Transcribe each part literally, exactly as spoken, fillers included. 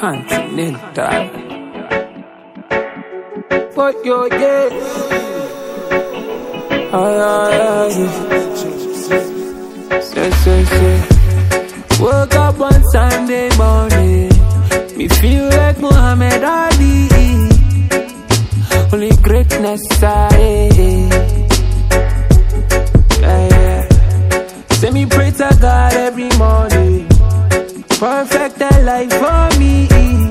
Continental. But yo, yeah. Ay, ay, ay. Say, say, say. Woke up one Sunday morning, me feel like Muhammad Ali. Only greatness I yeah, yeah. Say me pray to God every morning, perfect that life for me.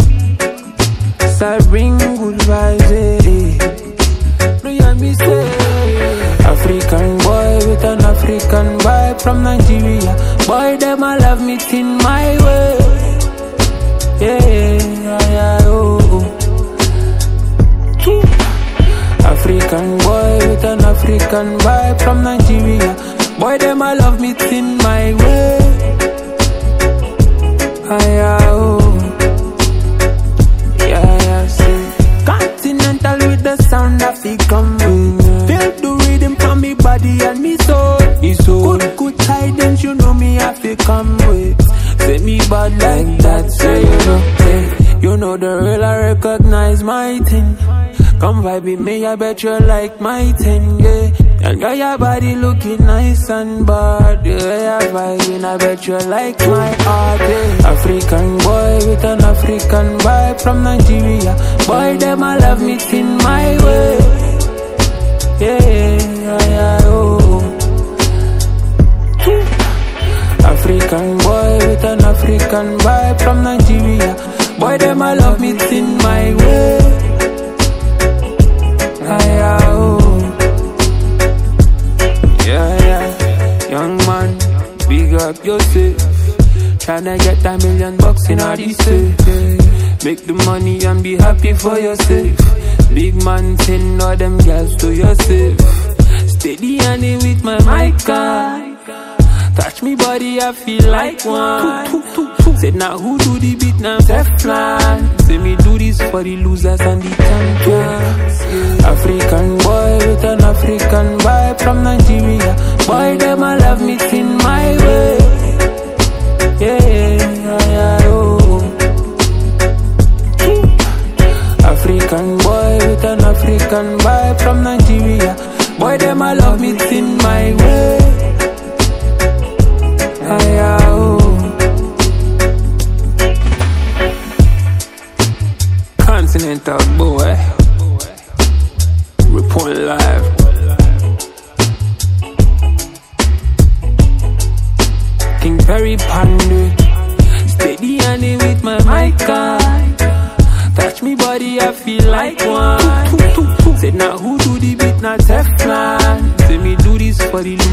So bring good vibes, eh. No, yeah, me say African boy with an African vibe from Nigeria. Boy, them I love me in my way. Yeah, yeah, yeah, oh, oh. African boy with an African vibe from Nigeria. Boy, them I love me in my way. Ah, yeah, oh. Yeah, yeah, see. Continental with the sound of the come with. Feel the rhythm from me body and me soul. Me soul. Good, good tidings, you know me have to come with. Say me bad like that, say you know, hey. You know the real, I recognize my thing. Come vibe with me, I bet you like my thing, yeah. And girl, your body looking nice and bad, yeah. You're vibing, I bet you like my art, yeah. African boy with an African vibe from Nigeria. Boy, them I love me in my way. Yeah, yeah, yeah, oh. African boy with an African vibe from Nigeria. Boy, them I love me in my way. Ah, oh. Yeah, yeah. Young man, big up yourself. Tryna get that million bucks in all this safe. Make the money and be happy for yourself. Big man, send all them girls to yourself. Steady and with my mic on. Touch me body, I feel like one. Said now who do the beat now? Teflon. Say me do this for the losers and the champions. African boy with an African vibe from Nigeria. Boy, them I love me in my way. Yeah, yeah, yeah, oh. African boy with an African vibe from Nigeria. Boy, them I love me in my way. Ah, yeah, oh. Continental boy, report live. King Perry Pandu, steady and with my mic on. Touch me body, I feel like one. Said now who do the beat, not Teflon. Say me do this for the